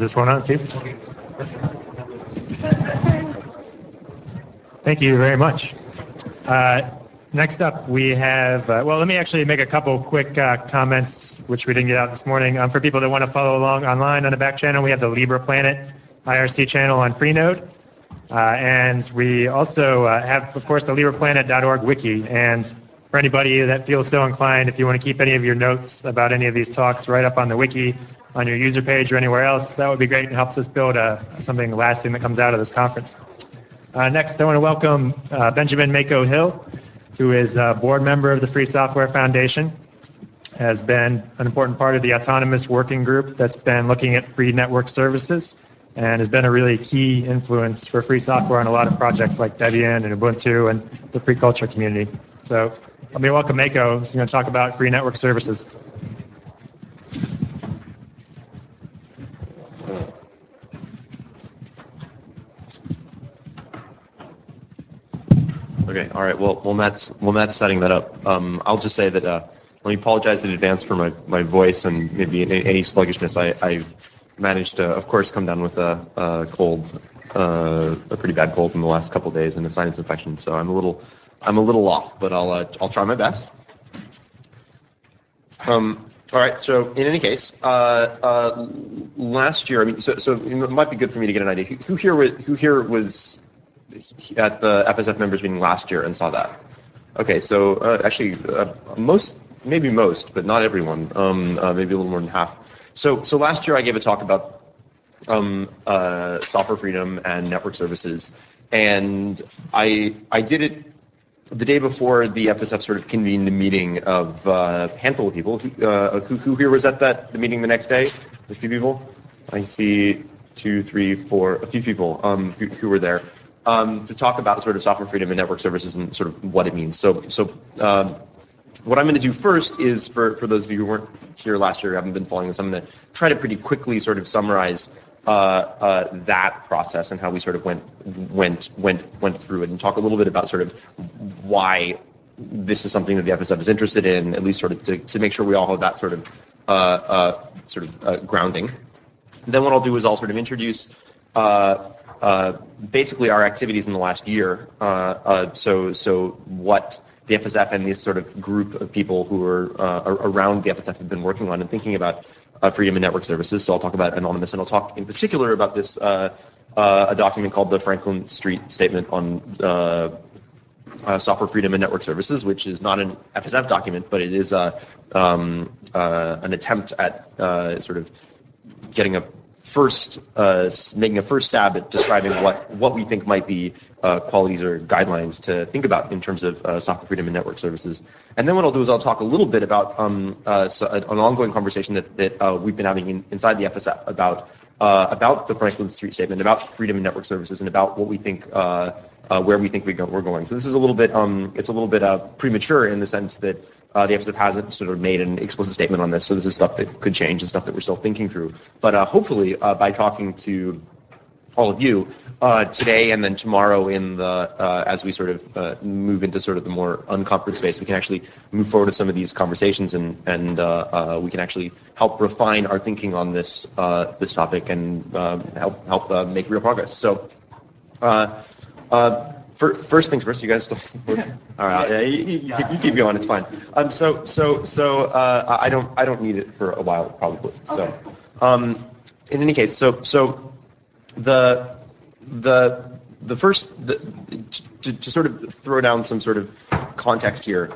this one on too? Thank you very much. Next up, we have, let me actually make a couple quick comments, which we didn't get out this morning. For people that want to follow along online on the back channel, we have the Libra Planet IRC channel on Freenode. And we also have, of course, the LibraPlanet.org wiki. And for anybody that feels so inclined, if you want to keep any of your notes about any of these talks right up on the wiki, on your user page or anywhere else, that would be great and helps us build something lasting that comes out of this conference. Next, I want to welcome Benjamin Mako Hill, who is a board member of the Free Software Foundation, has been an important part of the autonomous working group that's been looking at free network services, and has been a really key influence for free software on a lot of projects like Debian and Ubuntu and the free culture community. So let me welcome Mako. He's going to talk about free network services. Okay, all right. Well, Matt's setting that up. I'll just say that let me apologize in advance for my voice and maybe any sluggishness. I've managed to, of course, come down with a cold, a pretty bad cold in the last couple of days and a sinus infection. So I'm a little off, but I'll try my best. All right. So in any case, last year, I mean, so it might be good for me to get an idea. Who here was at the FSF members meeting last year and saw that? Okay, so actually, maybe most, but not everyone. Maybe a little more than half. So last year I gave a talk about software freedom and network services, and I did it the day before the FSF sort of convened a meeting of a handful of people. Who here was at the meeting the next day? A few people. I see 2, 3, 4, a few people who were there. To talk about sort of software freedom and network services and sort of what it means. So what I'm going to do first is, for those of you who weren't here last year, haven't been following this, I'm going to try to pretty quickly sort of summarize that process and how we sort of went through it, and talk a little bit about sort of why this is something that the FSF is interested in, at least sort of to make sure we all have that sort of grounding. And then what I'll do is I'll sort of introduce basically our activities in the last year. So what the FSF and this sort of group of people who are around the FSF have been working on and thinking about freedom and network services. So I'll talk about Anonymous, and I'll talk in particular about this a document called the Franklin Street Statement on Software Freedom and Network Services, which is not an FSF document, but it is an attempt at sort of getting making a first stab at describing what we think might be qualities or guidelines to think about in terms of software freedom and network services. And then what I'll do is I'll talk a little bit about an ongoing conversation that we've been having inside the FSF about the Franklin Street Statement, about freedom and network services, and about what we think where we think we're going. So this is a little bit premature in the sense that the FSF hasn't sort of made an explicit statement on this, so this is stuff that could change and stuff that we're still thinking through. But hopefully, by talking to all of you today and then tomorrow as we sort of move into sort of the more unconference space, we can actually move forward with some of these conversations and we can actually help refine our thinking on this topic and help make real progress. So. First things first, you guys still working? All right, yeah, you keep going, it's fine. So I don't need it for a while probably. So, in any case, so the first to sort of throw down some sort of context here.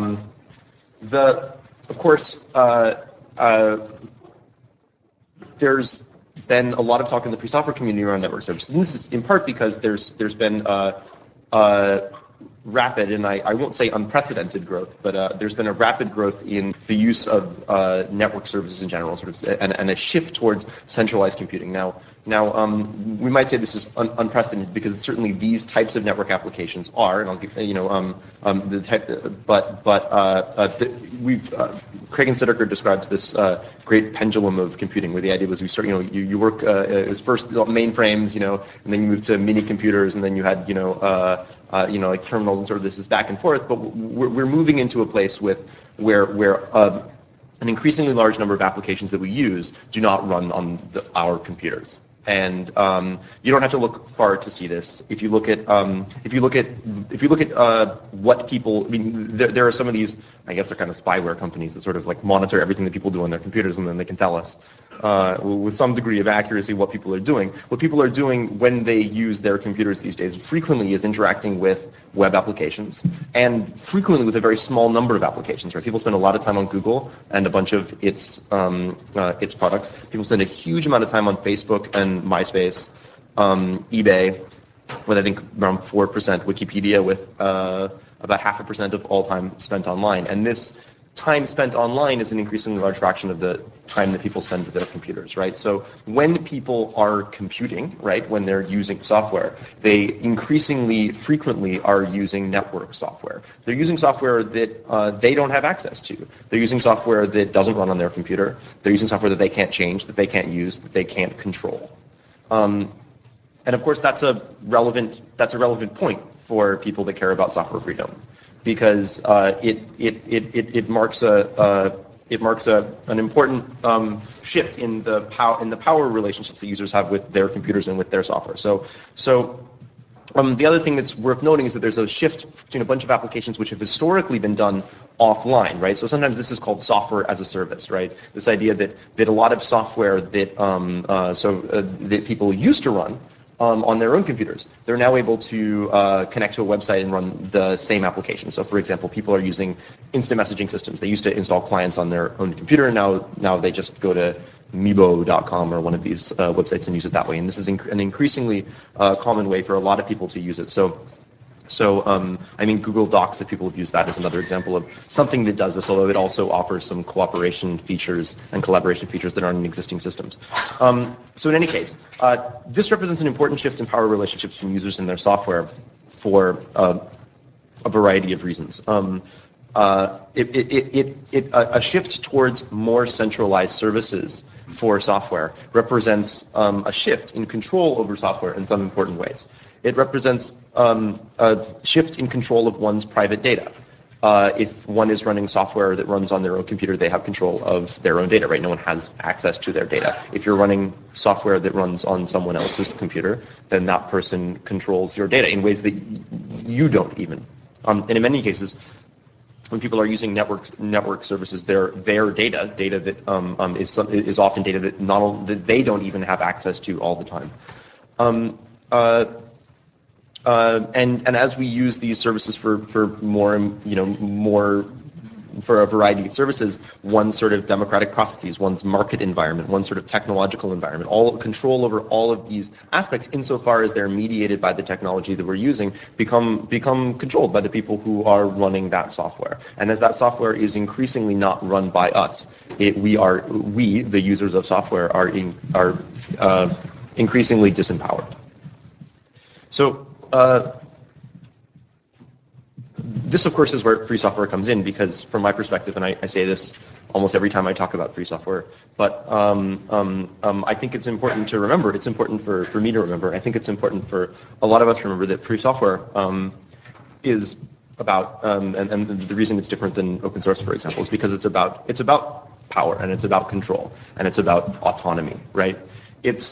Of course, there's been a lot of talk in the free software community around network services, and this is in part because there's been rapid, and I won't say unprecedented growth, but there's been a rapid growth in the use of network services in general, sort of, and a shift towards centralized computing. Now, we might say this is unprecedented because certainly these types of network applications are, and I'll give the type, Craig and Sederker describes this great pendulum of computing, where the idea was we start, you work it was first mainframes, and then you move to mini computers, and then you had like terminals, and sort of this is back and forth. But we're moving into a place where an increasingly large number of applications that we use do not run on our computers. And you don't have to look far to see this. If you look at what people, I mean, there are some of these, I guess they're kind of spyware companies that sort of like monitor everything that people do on their computers, and then they can tell us with some degree of accuracy what people are doing. What people are doing when they use their computers these days frequently is interacting with web applications, and frequently with a very small number of applications. Right? People spend a lot of time on Google and a bunch of its products. People spend a huge amount of time on Facebook and MySpace, eBay, with I think around 4%, Wikipedia with about 0.5% of all time spent online. And this time spent online is an increasingly large fraction of the time that people spend with their computers, right? So when people are computing, right, when they're using software, they increasingly frequently are using network software. They're using software that they don't have access to. They're using software that doesn't run on their computer. They're using software that they can't change, that they can't use, that they can't control. And of course, that's a relevant point for people that care about software freedom, because it marks an important shift in the power relationships that users have with their computers and with their software. So the other thing that's worth noting is that there's a shift between a bunch of applications which have historically been done offline, right? So sometimes this is called software as a service, right? This idea that a lot of software that that people used to run on their own computers, they're now able to connect to a website and run the same application. So, for example, people are using instant messaging systems. They used to install clients on their own computer, and now they just go to Meebo.com or one of these websites and use it that way. And this is an increasingly common way for a lot of people to use it. So, I mean, Google Docs, if people have used that, is another example of something that does this, although it also offers some cooperation features and collaboration features that aren't in existing systems. So in any case, this represents an important shift in power relationships between users and their software for a variety of reasons. A shift towards more centralized services for software represents a shift in control over software in some important ways. It represents a shift in control of one's private data. If one is running software that runs on their own computer, they have control of their own data, right? No one has access to their data. If you're running software that runs on someone else's computer, then that person controls your data in ways that you don't even. And in many cases, when people are using network services, their data that is often data that they don't even have access to all the time. And as we use these services for more for a variety of services, one's sort of democratic processes, one's market environment, one's sort of technological environment, all control over all of these aspects, insofar as they're mediated by the technology that we're using, become controlled by the people who are running that software. And as that software is increasingly not run by us, we, the users of software, are increasingly disempowered. So this, of course, is where free software comes in, because from my perspective, and I say this almost every time I talk about free software, but I think it's important to remember, it's important for me to remember, I think it's important for a lot of us to remember that free software is about, and the reason it's different than open source, for example, is because it's about power, and it's about control, and it's about autonomy, right? It's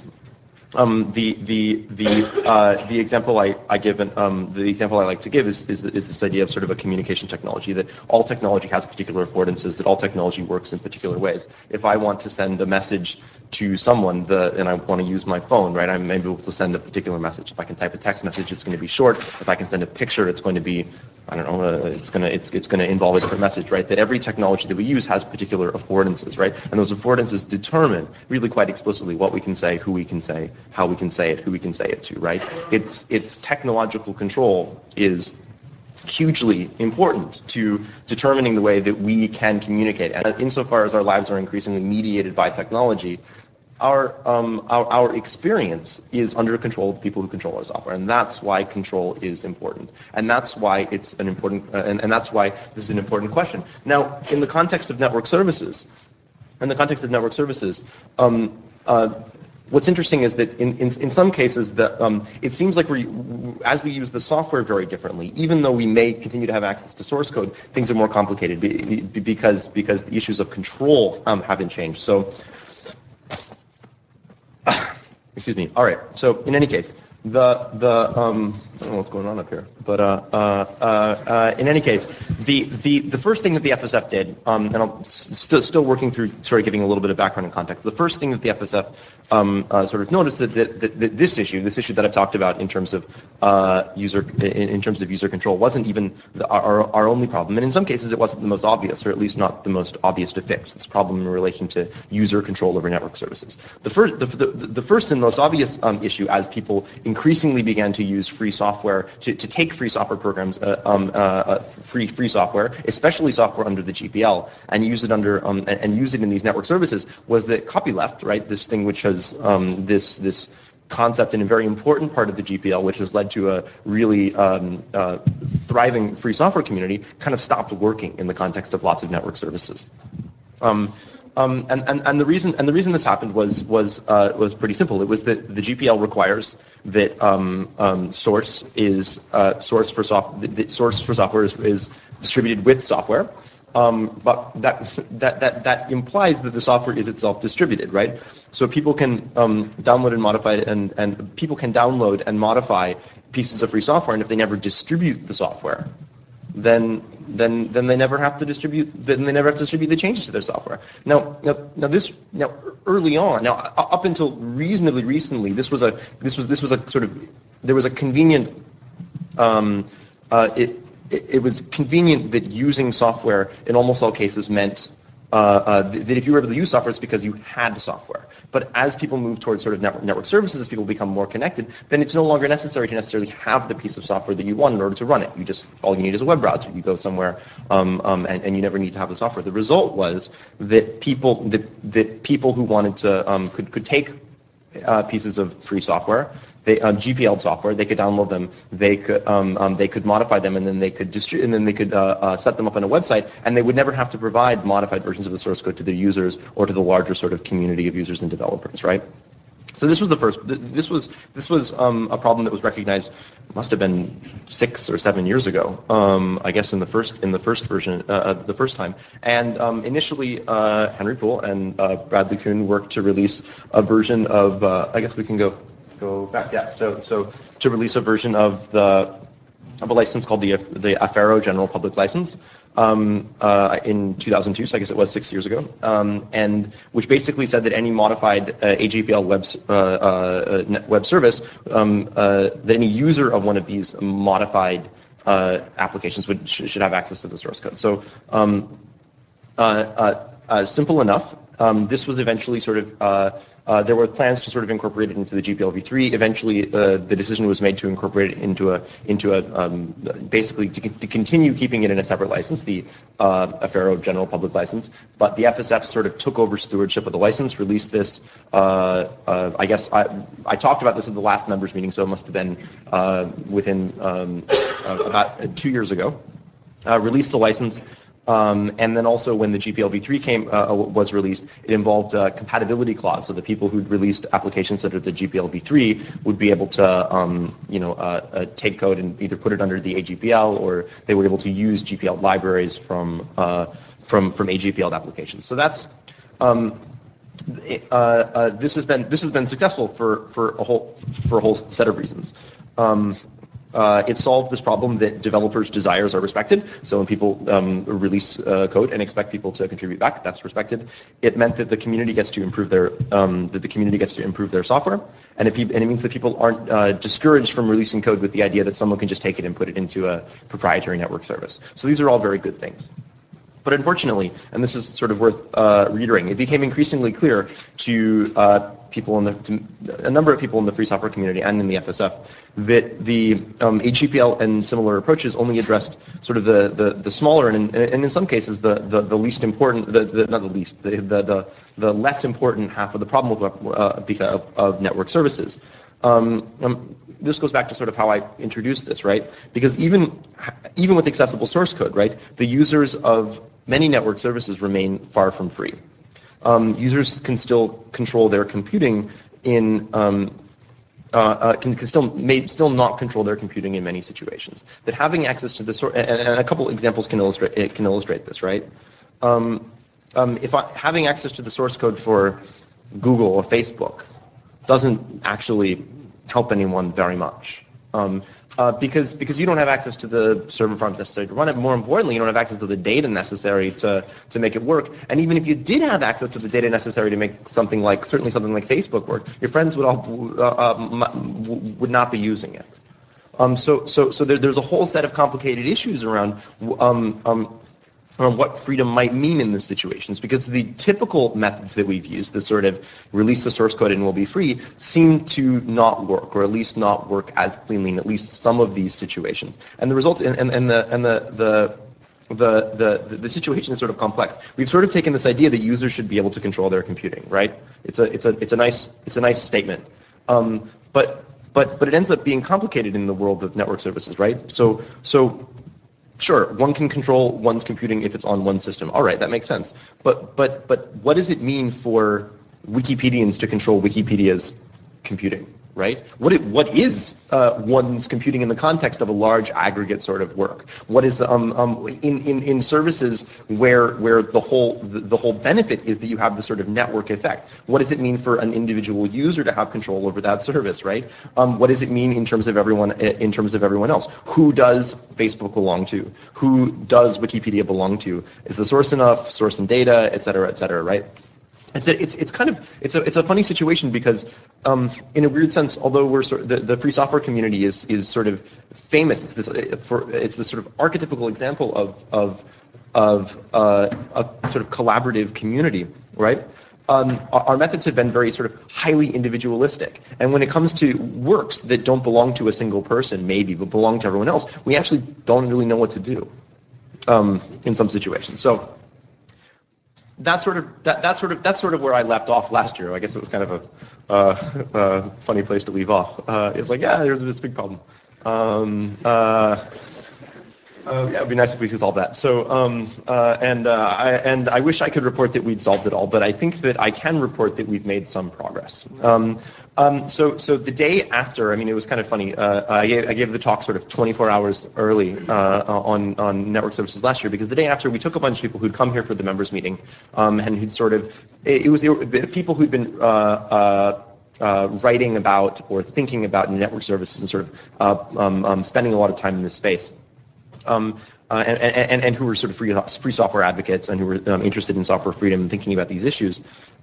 the example I give, the example I like to give is this idea of sort of a communication technology, that all technology has particular affordances, that all technology works in particular ways. If I want to send a message to someone, and I want to use my phone, right, I'm able to send a particular message. If I can type a text message, it's going to be short. If I can send a picture, it's going to be, I don't know, it's going to involve a different message, right? That every technology that we use has particular affordances, right? And those affordances determine really quite explicitly what we can say, who we can say, how we can say it, who we can say it to, right? Its technological control is hugely important to determining the way that we can communicate. And insofar as our lives are increasingly mediated by technology, our experience is under control of the people who control our software, and that's why control is important, and that's why it's an important, and that's why this is an important question. Now, in the context of network services, What's interesting is that in some cases, it seems like as we use the software very differently, even though we may continue to have access to source code, things are more complicated because the issues of control haven't changed. So, excuse me. All right. So in any case, I don't know what's going on up here, but in any case, the first thing that the FSF did, and I'm still working through sort of giving a little bit of background and context. The first thing that the FSF sort of noticed that this issue that I've talked about in terms of user control wasn't even our only problem, and in some cases it wasn't the most obvious, or at least not the most obvious to fix. This problem in relation to user control over network services. The first and most obvious issue, as people increasingly began to use free software to take free software programs, free software, especially software under the GPL, and use it in these network services, was the copyleft, right? This thing which has this concept in a very important part of the GPL, which has led to a really thriving free software community, kind of stopped working in the context of lots of network services. And the reason this happened was pretty simple. It was that the GPL requires that source for software is distributed with software, but that implies that the software is itself distributed, right? So people can download and modify it, and people can download and modify pieces of free software, and if they never distribute the software, then they never have to distribute. Then they never have to distribute the changes to their software. Now early on, up until reasonably recently, there was a convenient. It was convenient that using software in almost all cases meant that if you were able to use software, it's because you had software. But as people move towards sort of network services, as people become more connected, then it's no longer necessary to necessarily have the piece of software that you want in order to run it. All you need is a web browser. You go somewhere, and you never need to have the software. The result was that people who wanted to could take pieces of free software, GPL software. They could download them. They could modify them, and then they could set them up on a website, and they would never have to provide modified versions of the source code to their users or to the larger sort of community of users and developers, right? So this was the first. This was a problem that was recognized. Must have been 6 or 7 years ago. I guess in the first version, the first time. And initially, Henry Poole and Bradley Kuhn worked to release a version of. I guess we can go back. Yeah. So to release a version of a license called the Affero General Public License in 2002, so I guess it was 6 years ago, and which basically said that any modified AGPL web service, that any user of one of these modified applications should have access to the source code. So simple enough. This was eventually sort of. There were plans to sort of incorporate it into the GPL v3. Eventually, the decision was made to incorporate it into a basically to continue keeping it in a separate license, the Affero General Public License. But the FSF sort of took over stewardship of the license, released this. I guess I talked about this at the last members meeting, so it must have been within about 2 years ago. Released the license. And then also when the GPL v3 was released, it involved a compatibility clause, so the people who released applications under the GPL v3 would be able to, take code and either put it under the AGPL, or they were able to use GPL libraries from AGPL applications. So that's this has been successful for a whole set of reasons. It solved this problem that developers' desires are respected. So when people release code and expect people to contribute back, that's respected. It meant that the community gets to improve their software, and it means that people aren't discouraged from releasing code with the idea that someone can just take it and put it into a proprietary network service. So these are all very good things. But unfortunately, and this is sort of worth reiterating, it became increasingly clear to a number of people in the free software community and in the FSF that the AGPL and similar approaches only addressed sort of the smaller and in some cases the least important, the less important half of the problem of network services. This goes back to sort of how I introduced this, right? Because even with accessible source code, right, the users of many network services remain far from free. Users can still control their computing in can still not control their computing in many situations. That having access to the source, and a couple examples can illustrate this, right? If having access to the source code for Google or Facebook doesn't actually help anyone very much. Because you don't have access to the server farms necessary to run it. More importantly, you don't have access to the data necessary to make it work. And even if you did have access to the data necessary to make certainly something like Facebook work, your friends would not be using it. So there's a whole set of complicated issues around what freedom might mean in these situations, because the typical methods that we've used, the sort of release the source code and we'll be free, seem to not work, or at least not work as cleanly in at least some of these situations. And the result, the situation is sort of complex. We've sort of taken this idea that users should be able to control their computing, right? It's a nice statement, but it ends up being complicated in the world of network services, right? So. Sure, one can control one's computing if it's on one system. All right, that makes sense. But what does it mean for Wikipedians to control Wikipedia's computing, right? What is one's computing in the context of a large aggregate sort of work? What is in services where the whole benefit is that you have the sort of network effect? What does it mean for an individual user to have control over that service, right? What does it mean in terms of everyone else? Who does Facebook belong to? Who does Wikipedia belong to? Is the source enough? Source and data, et cetera, right? It's a funny situation because, in a weird sense, although the free software community is sort of famous, it's this sort of archetypical example of a sort of collaborative community, right? Our methods have been very sort of highly individualistic, and when it comes to works that don't belong to a single person, maybe, but belong to everyone else, we actually don't really know what to do in some situations. So. That's sort of where I left off last year. I guess it was kind of a funny place to leave off. It's like, yeah, there's this big problem. Yeah, it'd be nice if we could solve that. So, and I wish I could report that we'd solved it all, but I think that I can report that we've made some progress. So the day after, I mean, it was kind of funny. I gave the talk sort of 24 hours early on network services last year, because the day after we took a bunch of people who'd come here for the members meeting, and who'd sort of it was people who'd been writing about or thinking about network services and sort of spending a lot of time in this space. And who were sort of free software advocates and who were interested in software freedom and thinking about these issues.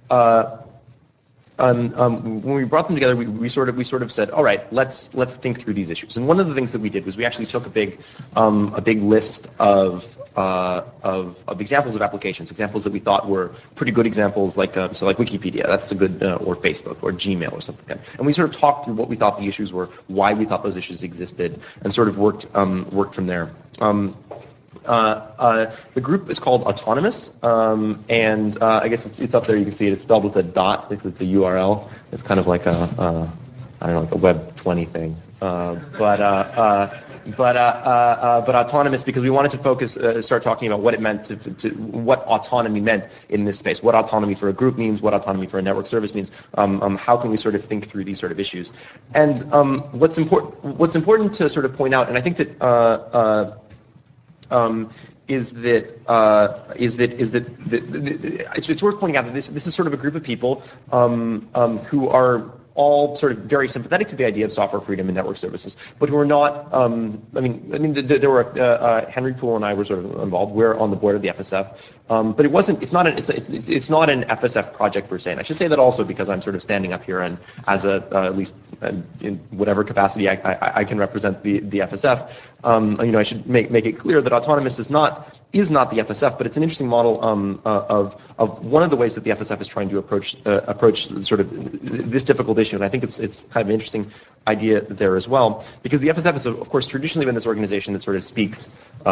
When we brought them together, we sort of said, all right, let's think through these issues. And one of the things that we did was we actually took a big list of examples of applications, examples that we thought were pretty good examples, like Wikipedia, that's a good, or Facebook or Gmail or something like that. And we sort of talked through what we thought the issues were, why we thought those issues existed, and sort of worked from there. The group is called Autonomous, and I guess it's up there. You can see it. It's spelled with a dot. It's a URL. It's kind of like a Web 20 thing. But Autonomous, because we wanted to start talking about what it meant what autonomy meant in this space, what autonomy for a group means, what autonomy for a network service means. How can we sort of think through these sort of issues? And what's important to sort of point out, and I think that. Is that it's worth pointing out that this is sort of a group of people who are all sort of very sympathetic to the idea of software freedom and network services, but who are not. There were Henry Poole and I were sort of involved. We're on the board of the FSF, but it's not an FSF project per se. And I should say that also because I'm sort of standing up here and as at least in whatever capacity I can represent the FSF. I should make it clear that Autonomous is not the FSF, but it's an interesting model of one of the ways that the FSF is trying to approach sort of this difficult issue, and I think it's kind of an interesting idea there as well, because the FSF has, of course, traditionally been this organization that sort of speaks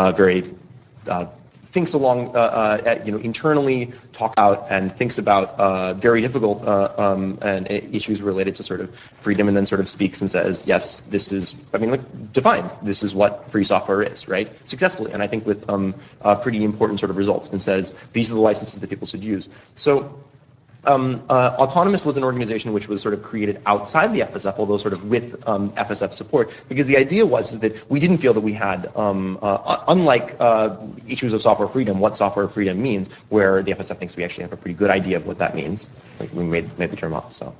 thinks along, internally, talk out and thinks about very difficult and issues related to sort of freedom, and then sort of speaks and says, yes, defines this is what free software is, right? Successfully, and I think with pretty important sort of results, and says these are the licenses that people should use. So Autonomous was an organization which was sort of created outside the FSF, although sort of with FSF support, because the idea was is that we didn't feel that we had, unlike issues of software freedom, what software freedom means, where the FSF thinks we actually have a pretty good idea of what that means. Like we made the term up, so.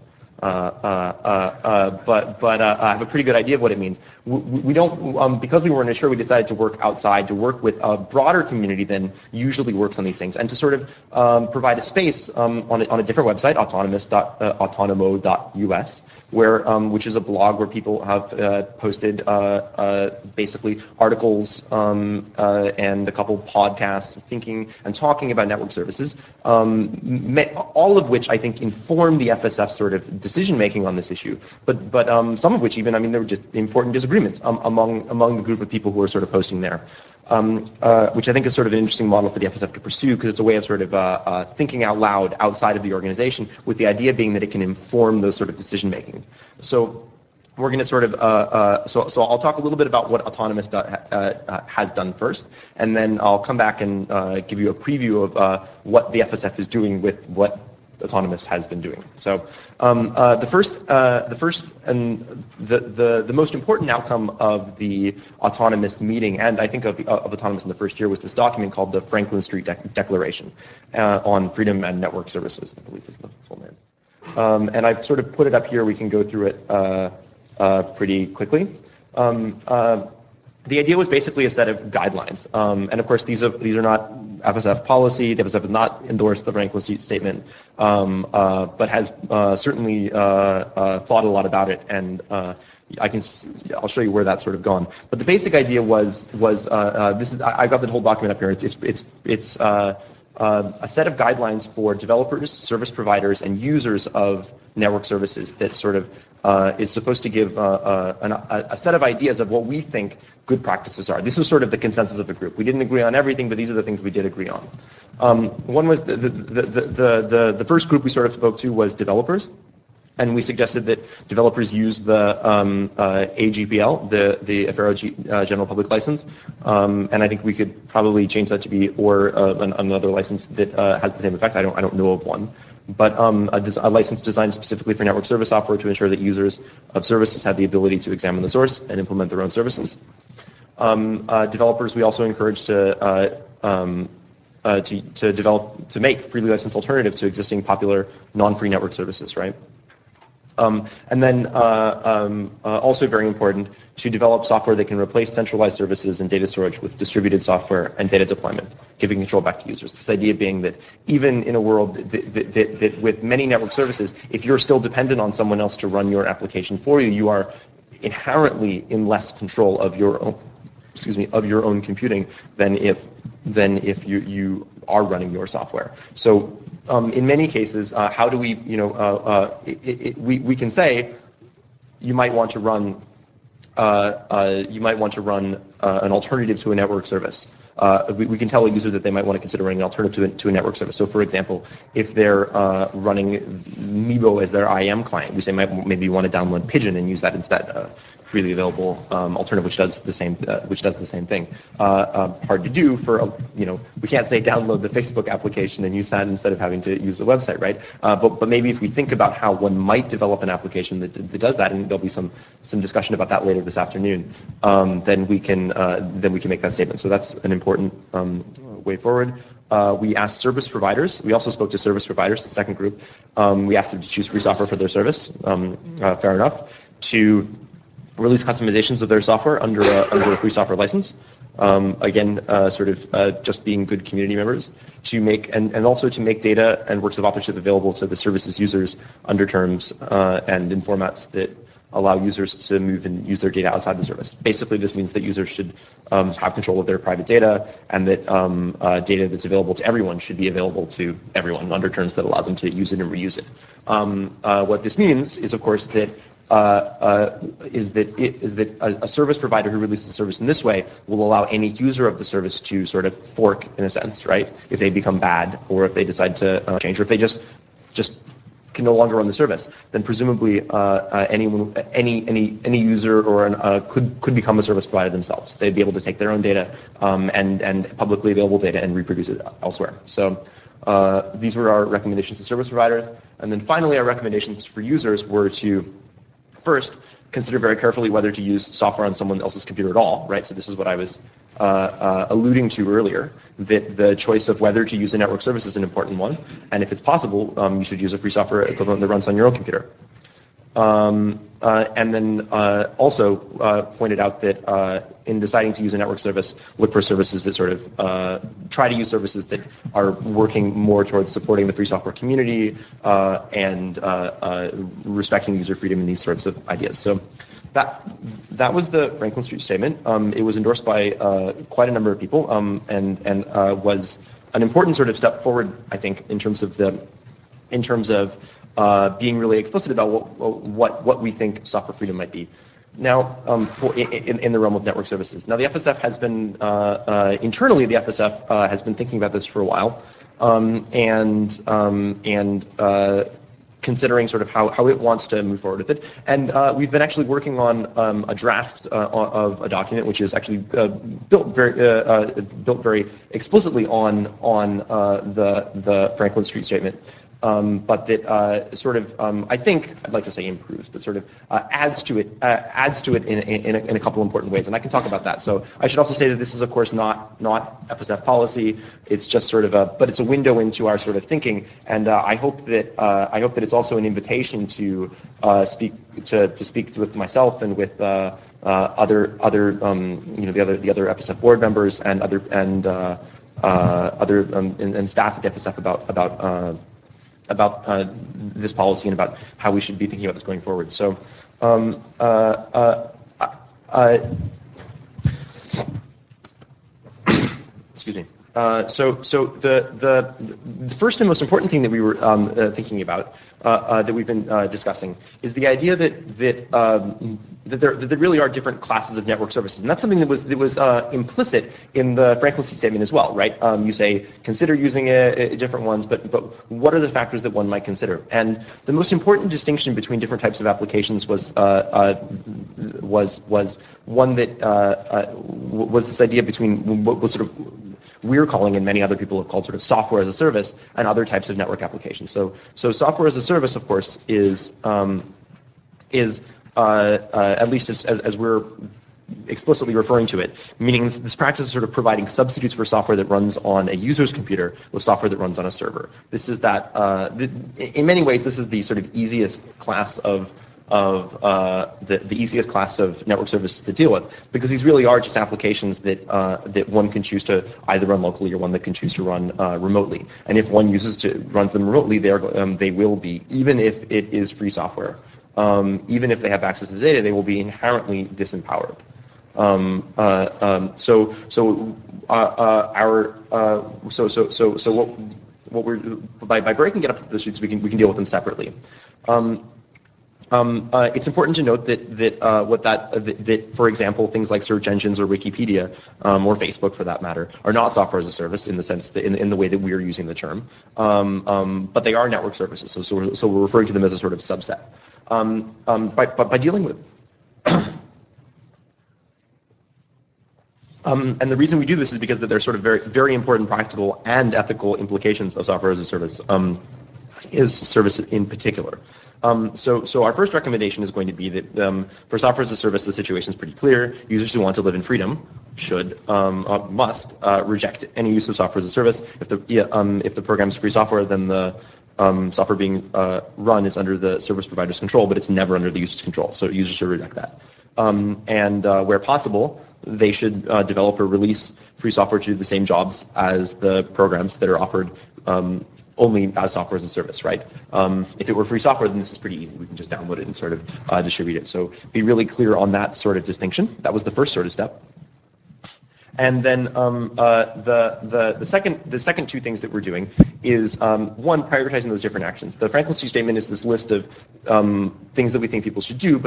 But I have a pretty good idea of what it means. We don't, because we weren't sure, we decided to work outside, to work with a broader community than usually works on these things, and to sort of provide a space on a different website, autonomo.us, where which is a blog where people have posted basically articles and a couple podcasts thinking and talking about network services, all of which I think inform the FSF sort of decision making on this issue. But some of which even, I mean, there were just important disagreements among the group of people who are sort of posting there. Which I think is sort of an interesting model for the FSF to pursue, because it's a way of sort of thinking out loud outside of the organization, with the idea being that it can inform those sort of decision making. So we're going to sort of so I'll talk a little bit about what Autonomous has done first, and then I'll come back and give you a preview of what the FSF is doing with what Autonomous has been doing. So the first and the most important outcome of the Autonomous meeting, and I think of Autonomous in the first year, was this document called the Franklin Street Declaration on Freedom and Network Services, I believe is the full name. And I've sort of put it up here. We can go through it pretty quickly. The idea was basically a set of guidelines, and of course these are not FSF policy. The FSF has not endorsed the Franklin Street Statement, but has certainly thought a lot about it, and I'll show you where that's sort of gone. But the basic idea was this is, I got the whole document up here. It's a set of guidelines for developers, service providers, and users of network services that sort of is supposed to give a set of ideas of what we think good practices are. This was sort of the consensus of the group. We didn't agree on everything, but these are the things we did agree on. One was the first group we sort of spoke to was developers, and we suggested that developers use the AGPL, the Affero General Public License, and I think we could probably change that to be another license that has the same effect. I don't know of one. But a license designed specifically for network service software to ensure that users of services have the ability to examine the source and implement their own services. Developers, we also encourage to make freely licensed alternatives to existing popular non-free network services, right? And then also very important, to develop software that can replace centralized services and data storage with distributed software and data deployment, giving control back to users. This idea being that even in a world that with many network services, if you're still dependent on someone else to run your application for you, you are inherently in less control of your own, computing than if you are running your software. So in many cases, how do we, we can say you might want to run an alternative to a network service. We can tell a user that they might want to consider running an alternative to a network service. So, for example, if they're running Meebo as their IAM client, we say maybe you want to download Pigeon and use that instead. Freely available alternative which does the same thing. Hard to do for we can't say download the Facebook application and use that instead of having to use the website, right? But maybe if we think about how one might develop an application that does that, and there'll be some discussion about that later this afternoon, then we can make that statement. So that's an important way forward. We asked service providers. We also spoke to service providers, the second group. We asked them to choose free software for their service. Fair enough. To release customizations of their software under a free software license. Again, just being good community members, to make and also to make data and works of authorship available to the services users under terms and in formats that allow users to move and use their data outside the service. Basically, this means that users should have control of their private data, and that data that's available to everyone should be available to everyone under terms that allow them to use it and reuse it. What this means is, of course, that a service provider who releases a service in this way will allow any user of the service to sort of fork, in a sense, right? If they become bad, or if they decide to change, or if they just can no longer run the service, then presumably any user or could become a service provider themselves. They'd be able to take their own data and publicly available data and reproduce it elsewhere. So These were our recommendations to service providers. And then finally, our recommendations for users were to first consider very carefully whether to use software on someone else's computer at all, right? So this is what I was alluding to earlier, that the choice of whether to use a network service is an important one. And if it's possible, you should use a free software equivalent that runs on your own computer. And then also pointed out that in deciding to use a network service, look for services that sort of try to use services that are working more towards supporting the free software community and respecting user freedom and these sorts of ideas. So that was the Franklin Street Statement. It was endorsed by quite a number of people and was an important sort of step forward, I think, in terms of being really explicit about what we think software freedom might be. Now, in the realm of network services. Now, the FSF has been, internally, the FSF has been thinking about this for a while, and considering sort of how it wants to move forward with it. And we've been actually working on a draft of a document which is actually built very explicitly on the Franklin Street Statement. But that sort of, I think, I'd like to say improves, but sort of adds to it in a couple important ways, and I can talk about that. So I should also say that this is, of course, not FSF policy. It's just sort of but it's a window into our sort of thinking, and I hope that it's also an invitation to speak with myself and with other the other FSF board members and other staff at the FSF about this policy and about how we should be thinking about this going forward. So, excuse me. So the first and most important thing that we were thinking about, that we've been discussing, is the idea that there really are different classes of network services, and that's something that was implicit in the Franklin Street Statement as well, right? You say consider using different ones, but what are the factors that one might consider? And the most important distinction between different types of applications was one that was this idea between what was sort of we're calling, and many other people have called, sort of software as a service, and other types of network applications. So software as a service, of course, is at least as we're explicitly referring to it, meaning this practice is sort of providing substitutes for software that runs on a user's computer with software that runs on a server. This is in many ways, this is the sort of easiest class of the easiest class of network services to deal with, because these really are just applications that one can choose to either run locally or one that can choose to run remotely. And if one runs them remotely, they will be, even if it is free software, even if they have access to the data, they will be inherently disempowered. What we're by breaking it up into the sheets, we can deal with them separately. It's important to note that for example, things like search engines or Wikipedia or Facebook, for that matter, are not software as a service in the sense that in the way that we are using the term, but they are network services. So we're referring to them as a sort of subset. By dealing with and the reason we do this is because that there's sort of very, very important practical and ethical implications of software as a service, is service in particular. So our first recommendation is going to be that for software as a service, the situation is pretty clear. Users who want to live in freedom must reject any use of software as a service. If the program is free software, then the software being run is under the service provider's control, but it's never under the user's control. So users should reject that. And where possible, they should develop or release free software to do the same jobs as the programs that are offered only as software as a service, right? If it were free software, then this is pretty easy. We can just download it and sort of distribute it. So be really clear on that sort of distinction. That was the first sort of step. And then the second two things that we're doing is one, prioritizing those different actions. The Franklin Street Statement is this list of things that we think people should do,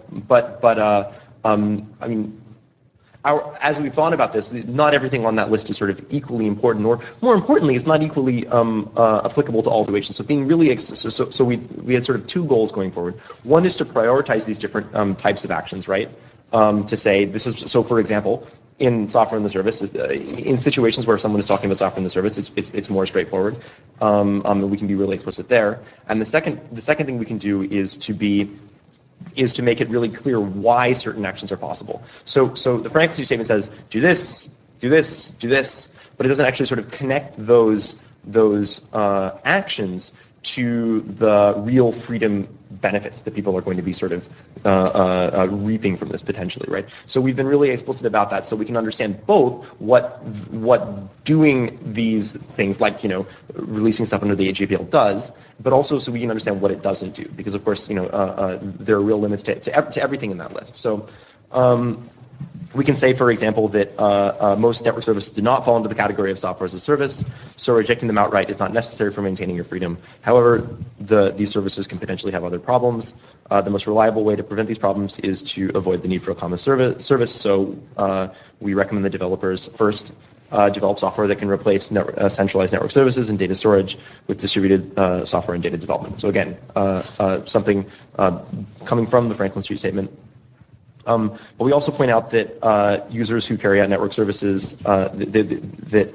I mean, as we've thought about this, not everything on that list is sort of equally important, or more importantly, it's not equally applicable to all situations. So being really, so we had sort of two goals going forward. One is to prioritize these different types of actions, right? To say this is, so for example, in software in the service. In situations where someone is talking about software in the service, it's more straightforward. We can be really explicit there. And the second thing we can do is to make it really clear why certain actions are possible. So the Franklin statement says, do this, do this, do this, but it doesn't actually sort of connect those actions to the real freedom benefits that people are going to be sort of reaping from this potentially, right? So we've been really explicit about that, so we can understand both what doing these things like releasing stuff under the AGPL does, but also so we can understand what it doesn't do, because of course there are real limits to everything in that list. So. We can say, for example, that most network services do not fall into the category of software as a service, so rejecting them outright is not necessary for maintaining your freedom. However, these services can potentially have other problems. The most reliable way to prevent these problems is to avoid the need for a common service. So we recommend the developers first develop software that can replace centralized network services and data storage with distributed software and data development. So again, something coming from the Franklin Street Statement. But we also point out that users who carry out network services, that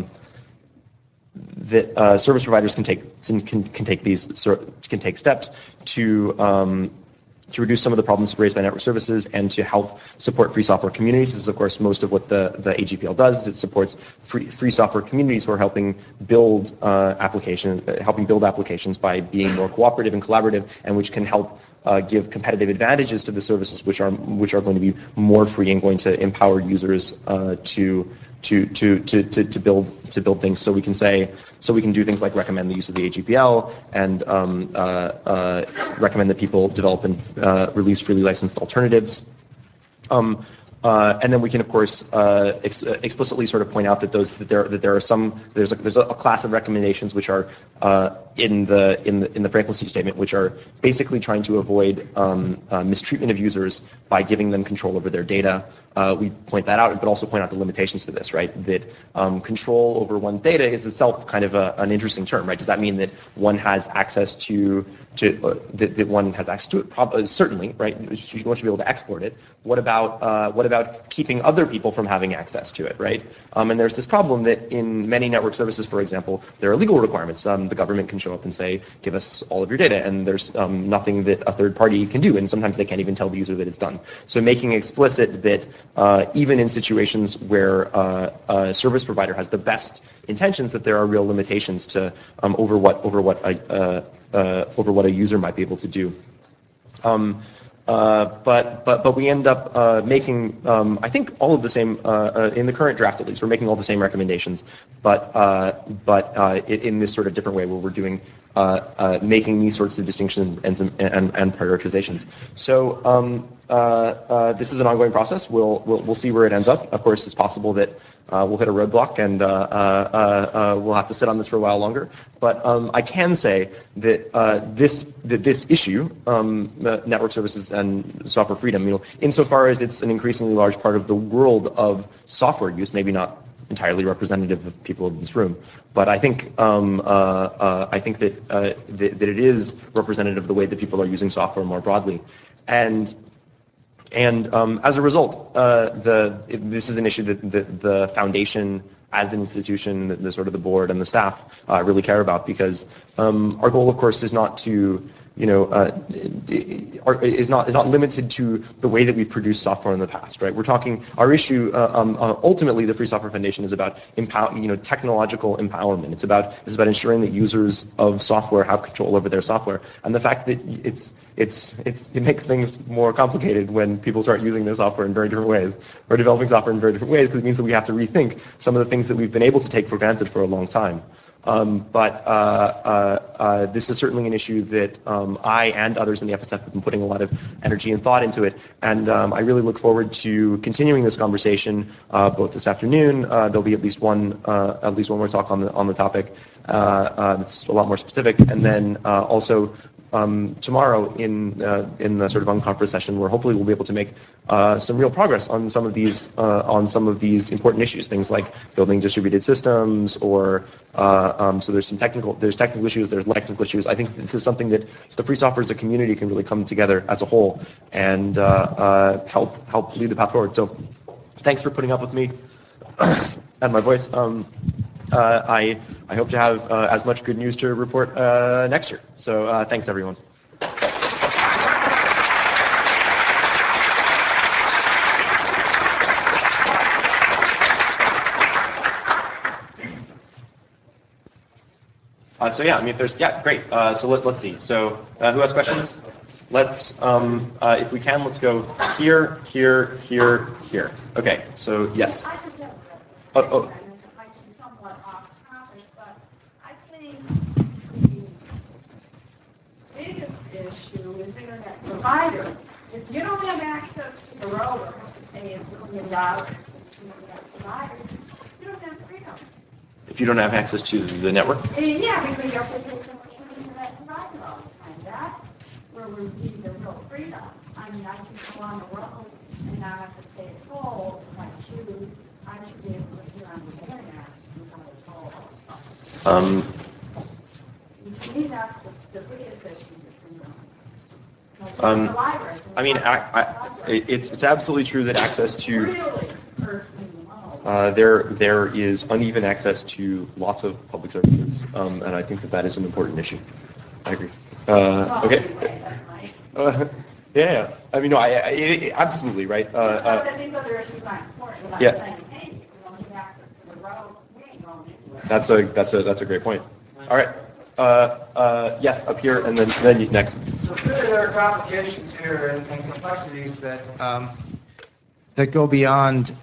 service providers can take steps to reduce some of the problems raised by network services and to help support free software communities. This is, of course, most of what the AGPL does. Is it supports free software communities who are helping build applications by being more cooperative and collaborative, and which can help give competitive advantages to the services which are going to be more free and going to empower users to build things. So we can do things like recommend the use of the AGPL and recommend that people develop and release freely licensed alternatives. And then we can, of course, explicitly sort of point out that there's a class of recommendations which are in the Franklin Street Statement, which are basically trying to avoid mistreatment of users by giving them control over their data. We point that out, but also point out the limitations to this, right? That control over one's data is itself kind of an interesting term, right? Does that mean that one has access to that one has access to it? Certainly, right? You want to be able to exploit it. What about keeping other people from having access to it, right? And there's this problem that in many network services, for example, there are legal requirements. The government can show up and say, give us all of your data, and there's nothing that a third party can do, and sometimes they can't even tell the user that it's done. So making explicit that even in situations where a service provider has the best intentions, that there are real limitations to over what a user might be able to do. But we end up making, I think, all of the same, in the current draft at least, we're making all the same recommendations, but in this sort of different way where we're doing, making these sorts of distinctions and prioritizations. So this is an ongoing process. We'll see where it ends up. Of course, it's possible that we'll hit a roadblock and we'll have to sit on this for a while longer. But I can say that this issue, network services and software freedom, insofar as it's an increasingly large part of the world of software use, maybe not entirely representative of people in this room, but I think that it is representative of the way that people are using software more broadly, and as a result, this is an issue that the foundation, as an institution, the sort of the board and the staff really care about, because our goal, of course, is not to is not limited to the way that we've produced software in the past, right? We're talking, our issue, ultimately, the Free Software Foundation is about technological empowerment. It's about ensuring that users of software have control over their software, and the fact that it makes things more complicated when people start using their software in very different ways, or developing software in very different ways, because it means that we have to rethink some of the things that we've been able to take for granted for a long time. But this is certainly an issue that I and others in the FSF have been putting a lot of energy and thought into it, and I really look forward to continuing this conversation both this afternoon. There'll be at least one more talk on the topic that's a lot more specific, and then also tomorrow in the sort of unconference session, where hopefully we'll be able to make some real progress on some of these important issues, things like building distributed systems, or so there's technical issues, there's technical issues. I think this is something that the free software as a community can really come together as a whole and help lead the path forward. So thanks for putting up with me and my voice. I hope to have as much good news to report next year. So thanks, everyone. So yeah, I mean, if there's great. So let's see. So who has questions? Let's, if we can, let's go here, here, here, here. Okay. So yes. Oh. Somewhat off topic, but I think the biggest issue is internet providers. If you don't have access to the road or have to pay $1 million to internet providers, you don't have freedom. If you don't have access to the network? Yeah, because you have to pay so much for the internet provider all the time. That's where we need the real freedom. I mean, I can go on the road and not have to pay a toll if I choose. I should be able to hear on the internet without a toll. To me, that's the biggest issue between them. I mean, it's absolutely true that access to there is uneven access to lots of public services, and I think that is an important issue. I agree. Okay. Yeah. I mean, no, I absolutely right. These other issues aren't important. Yeah. Saying, hey, if you don't have access to the road, we ain't going anywhere. That's a great point. All right. Yes, up here, and then you next. So clearly there are complications here and complexities that go beyond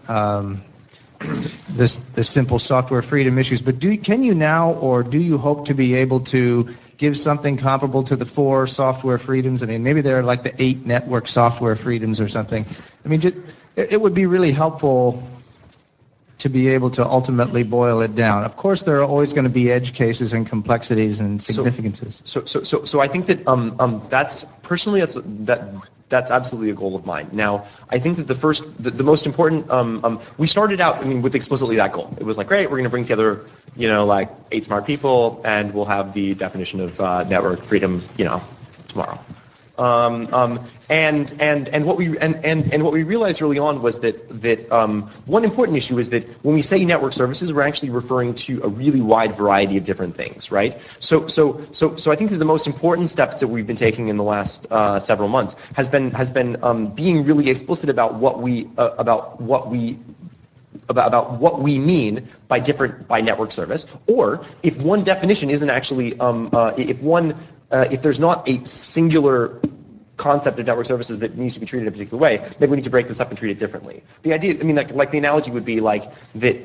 the simple software freedom issues. But can you now, or do you hope to be able to give something comparable to the 4 software freedoms? I mean, maybe there are like the 8 network software freedoms or something. I mean, it would be really helpful to be able to ultimately boil it down. Of course, there are always going to be edge cases and complexities and significances. So I think that that's personally that's absolutely a goal of mine. Now, I think that the most important we started out with explicitly that goal. It was like, great, we're going to bring together like 8 smart people, and we'll have the definition of network freedom tomorrow. And what we realized early on was that one important issue is that when we say network services, we're actually referring to a really wide variety of different things, right? So I think that the most important steps that we've been taking in the last several months has been being really explicit about what we mean by network service, or if one definition isn't actually if there's not a singular concept of network services that needs to be treated in a particular way, maybe we need to break this up and treat it differently. The idea, I mean, like the analogy would be like that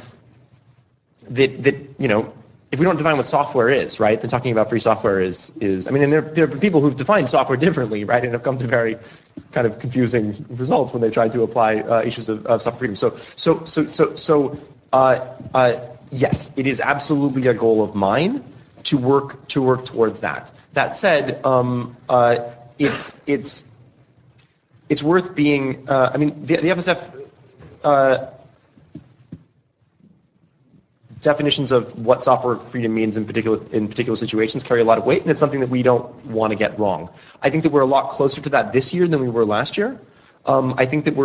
if we don't define what software is, right, then talking about free software is I mean, and there are people who've defined software differently, right, and have come to very kind of confusing results when they tried to apply issues of software freedom. So yes, it is absolutely a goal of mine to work towards that. That said, it's worth being. I mean, the FSF definitions of what software freedom means in particular situations carry a lot of weight, and it's something that we don't want to get wrong. I think that we're a lot closer to that this year than we were last year. I think that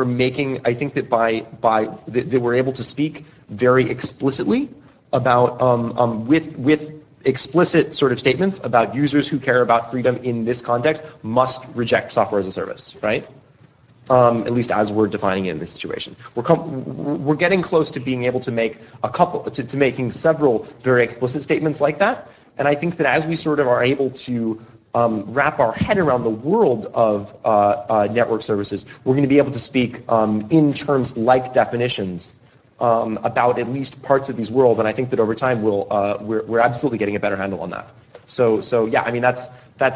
that we're able to speak very explicitly about with explicit sort of statements about users who care about freedom in this context must reject software as a service, right? At least as we're defining it in this situation. We're getting close to being able to make to making several very explicit statements like that. And I think that as we sort of are able to wrap our head around the world of network services, we're going to be able to speak in terms like definitions about at least parts of these world, and I think that over time we're absolutely getting a better handle on that. So yeah, I mean that's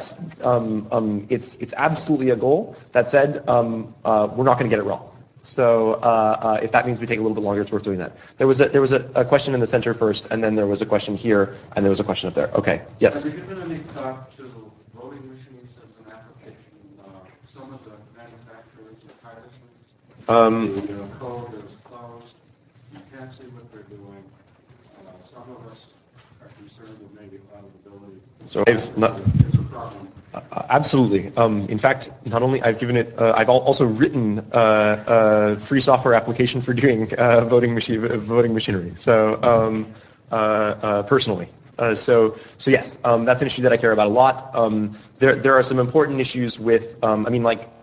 it's absolutely a goal. That said, we're not going to get it wrong. So if that means we take a little bit longer, it's worth doing that. There was a question in the center first, and then there was a question here, and there was a question up there. Okay, yes. Have you given any thought to voting machines as an application? Some of the manufacturers are tireless. The code is closed. You can't see what they're doing. Some of us are concerned with maybe auditability. So it's a problem. Absolutely. In fact, not only I've given it, I've also written a free software application for doing voting machinery. So personally. So yes, that's an issue that I care about a lot. There are some important issues with, I mean, like